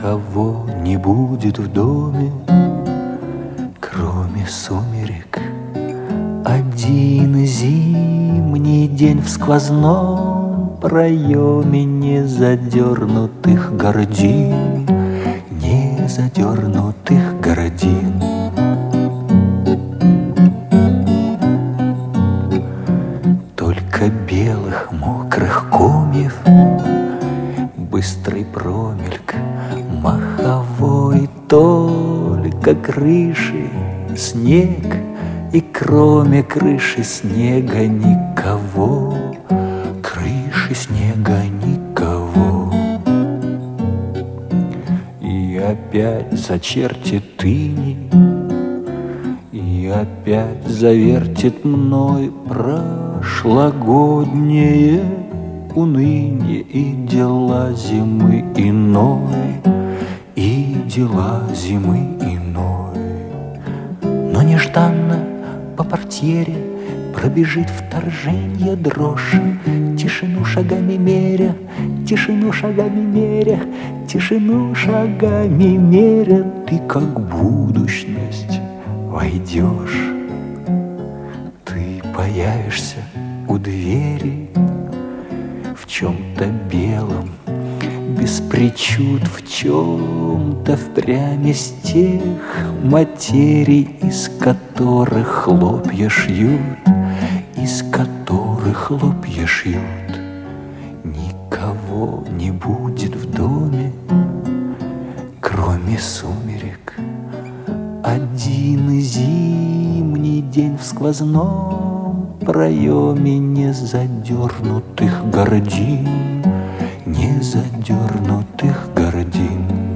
никого не будет в доме, кроме сумерек. Один зимний день в сквозном проеме незадернутых гордин, незадернутых гордин. Только белых мокрых комьев, быстрый промельк маховой, только крыши снег, и кроме крыши снега никого, крыши снега никого. И опять зачертит иней, и опять завертит мной прошлогоднее уныние и дела зимы иной, и дела зимы иной. Но нежданно по портьере пробежит вторженье дрожь, тишину шагами меря, тишину шагами меря, тишину шагами меря, ты как будущность войдешь. Ты появишься у двери в чем-то белом, без причуд, в чем-то впрямь из тех материй, из которых хлопья шьют, из которых хлопья шьют. Никого не будет в доме, кроме сумерек. Один зимний день в сквозном проеме незадернутых гордин, незадернутых гордин.